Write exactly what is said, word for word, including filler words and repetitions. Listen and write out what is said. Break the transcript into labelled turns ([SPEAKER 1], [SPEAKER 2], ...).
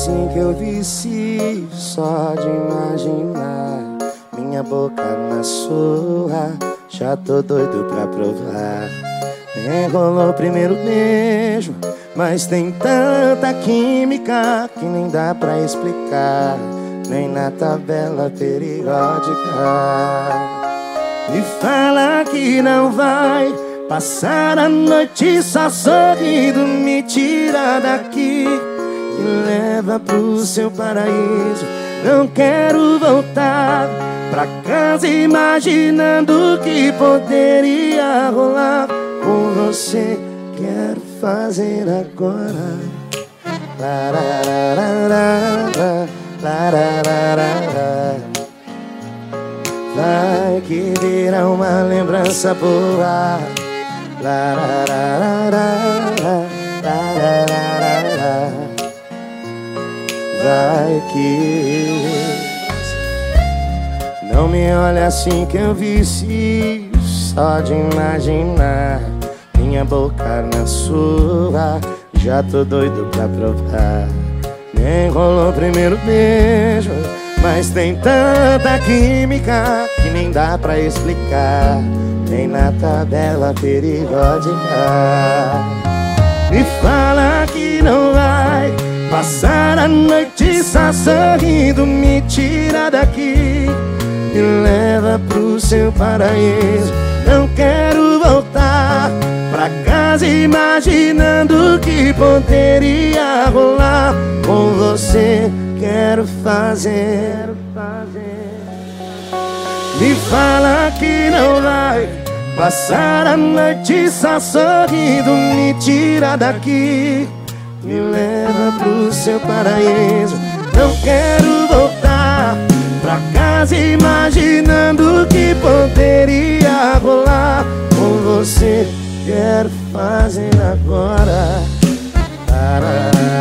[SPEAKER 1] assim que eu vicio só de imaginar minha boca na sua. Já tô doido pra provar. Nem rolou o primeiro beijo, mas tem tanta química que nem dá pra explicar, nem na tabela periódica. Me fala que não vai passar a noite só sorrindo, me tira daqui e leva pro seu paraíso. Não quero voltar pra casa imaginando o que poderia rolar com você. Quero fazer agora. Larararara, larararara. Vai que vira uma lembrança boa. Larararara, larararara. Vai que... Não me olha assim que eu vicio só de imaginar minha boca na sua. Já tô doido pra provar. Nem rolou o primeiro beijo, mas tem tanta química que nem dá pra explicar, nem na tabela periódica. Me fala que não vai passar a noite só sorrindo, me tira daqui e leva pro seu paraíso. Não quero voltar pra casa imaginando o que poderia rolar com você. Quero fazer, fazer. Me fala que não vai passar a noite só sorrindo, me tira daqui, me leva pro seu paraíso. Não quero voltar pra casa imaginando o que poderia rolar com você. Quero fazer agora.